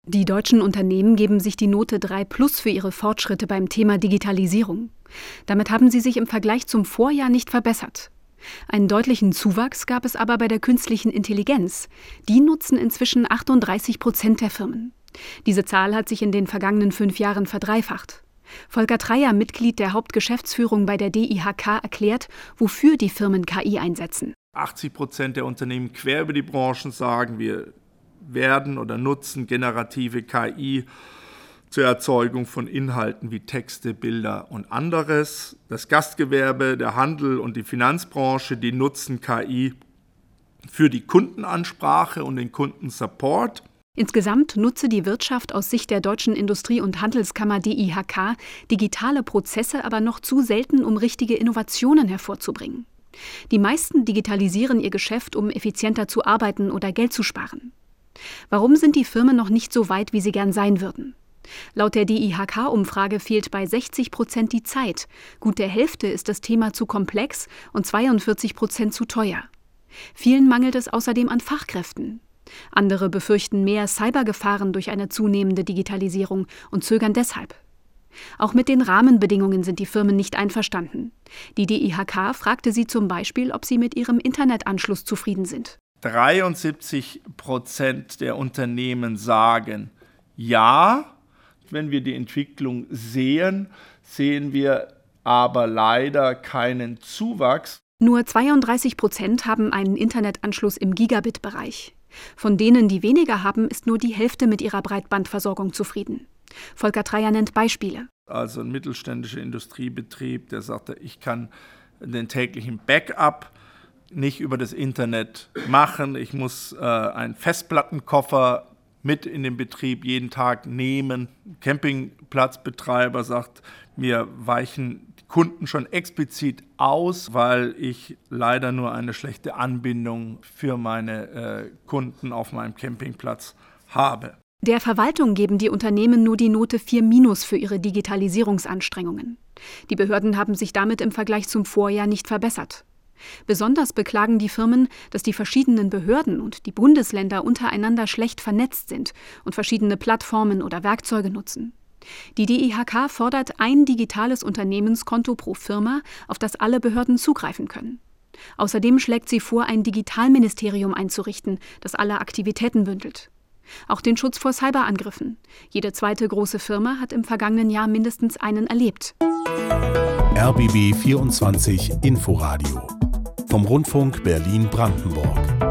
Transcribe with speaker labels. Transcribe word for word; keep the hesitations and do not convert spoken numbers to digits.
Speaker 1: Die deutschen Unternehmen geben sich die Note drei plus für ihre Fortschritte beim Thema Digitalisierung. Damit haben sie sich im Vergleich zum Vorjahr nicht verbessert. Einen deutlichen Zuwachs gab es aber bei der künstlichen Intelligenz. Die nutzen inzwischen achtunddreißig Prozent der Firmen. Diese Zahl hat sich in den vergangenen fünf Jahren verdreifacht. Volker Treyer, Mitglied der Hauptgeschäftsführung bei der D I H K, erklärt, wofür die Firmen K I einsetzen.
Speaker 2: achtzig Prozent der Unternehmen quer über die Branchen sagen, wir werden oder nutzen generative K I zur Erzeugung von Inhalten wie Texte, Bilder und anderes. Das Gastgewerbe, der Handel und die Finanzbranche, die nutzen K I für die Kundenansprache und den Kundensupport.
Speaker 1: Insgesamt nutze die Wirtschaft aus Sicht der Deutschen Industrie- und Handelskammer D I H K digitale Prozesse aber noch zu selten, um richtige Innovationen hervorzubringen. Die meisten digitalisieren ihr Geschäft, um effizienter zu arbeiten oder Geld zu sparen. Warum sind die Firmen noch nicht so weit, wie sie gern sein würden? Laut der D I H K-Umfrage fehlt bei sechzig Prozent die Zeit. Gut der Hälfte ist das Thema zu komplex und zweiundvierzig Prozent zu teuer. Vielen mangelt es außerdem an Fachkräften. Andere befürchten mehr Cybergefahren durch eine zunehmende Digitalisierung und zögern deshalb. Auch mit den Rahmenbedingungen sind die Firmen nicht einverstanden. Die D I H K fragte sie zum Beispiel, ob sie mit ihrem Internetanschluss zufrieden sind.
Speaker 2: dreiundsiebzig Prozent der Unternehmen sagen ja. Wenn wir die Entwicklung sehen, sehen wir aber leider keinen Zuwachs.
Speaker 1: Nur zweiunddreißig Prozent haben einen Internetanschluss im Gigabit-Bereich. Von denen, die weniger haben, ist nur die Hälfte mit ihrer Breitbandversorgung zufrieden. Volker Treyer nennt Beispiele.
Speaker 2: Also ein mittelständischer Industriebetrieb, der sagte, ich kann den täglichen Backup nicht über das Internet machen. Ich muss äh, einen Festplattenkoffer mit in den Betrieb jeden Tag nehmen. Campingplatzbetreiber sagt, mir weichen die Kunden schon explizit aus, weil ich leider nur eine schlechte Anbindung für meine äh, Kunden auf meinem Campingplatz habe.
Speaker 1: Der Verwaltung geben die Unternehmen nur die Note vier minus für ihre Digitalisierungsanstrengungen. Die Behörden haben sich damit im Vergleich zum Vorjahr nicht verbessert. Besonders beklagen die Firmen, dass die verschiedenen Behörden und die Bundesländer untereinander schlecht vernetzt sind und verschiedene Plattformen oder Werkzeuge nutzen. Die D I H K fordert ein digitales Unternehmenskonto pro Firma, auf das alle Behörden zugreifen können. Außerdem schlägt sie vor, ein Digitalministerium einzurichten, das alle Aktivitäten bündelt. Auch den Schutz vor Cyberangriffen. Jede zweite große Firma hat im vergangenen Jahr mindestens einen erlebt.
Speaker 3: R B B vierundzwanzig Inforadio vom Rundfunk Berlin-Brandenburg.